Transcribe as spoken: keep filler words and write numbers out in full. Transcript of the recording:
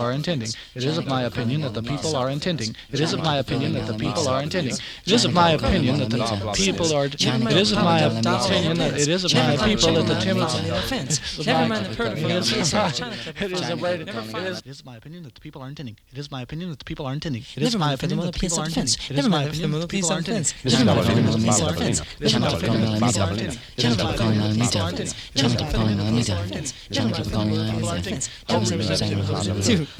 are intending. It is of my opinion that the people are intending. It is of my opinion that the people are intending. It is of my opinion that the people are. It is of my opinion that it is of my people that the Timothy. Never mind the protocol. It is of my. It is my opinion that the people are intending. It is my opinion that the people are intending. It is my opinion that the people are intending. It is my opinion that the people are intending. It is my opinion that the people are intending. It is my opinion that the people are intending. It is my opinion that the people are intending. It is my opinion that the people are intending. It is my opinion that the people are intending.